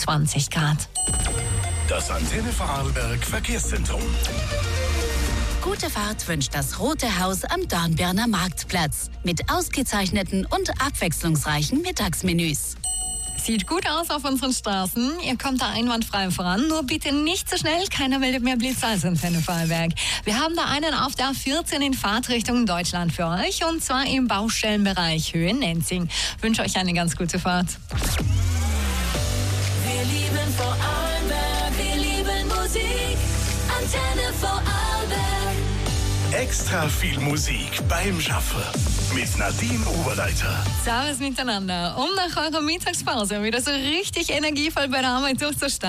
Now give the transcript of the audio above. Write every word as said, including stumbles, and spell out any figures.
zwanzig Grad. Das Antenne Vorarlberg Verkehrszentrum. Gute Fahrt wünscht das Rote Haus am Dornbirner Marktplatz mit ausgezeichneten und abwechslungsreichen Mittagsmenüs. Sieht gut aus auf unseren Straßen. Ihr kommt da einwandfrei voran. Nur bitte nicht zu schnell. Keiner meldet mehr Blitz als Antenne Vorarlberg. Wir haben da einen auf der A vierzehn in Fahrtrichtung Deutschland für euch. Und zwar im Baustellenbereich Höhen-Nenzing. Ich wünsche euch eine ganz gute Fahrt. Wir lieben Vorarlberg. Wir lieben Musik. Antenne Vorarlberg. Extra viel Musik beim Schaffen mit Nadine Oberleiter. Servus miteinander. Um nach eurer Mittagspause wieder so richtig energievoll bei der Arbeit durchzustarten.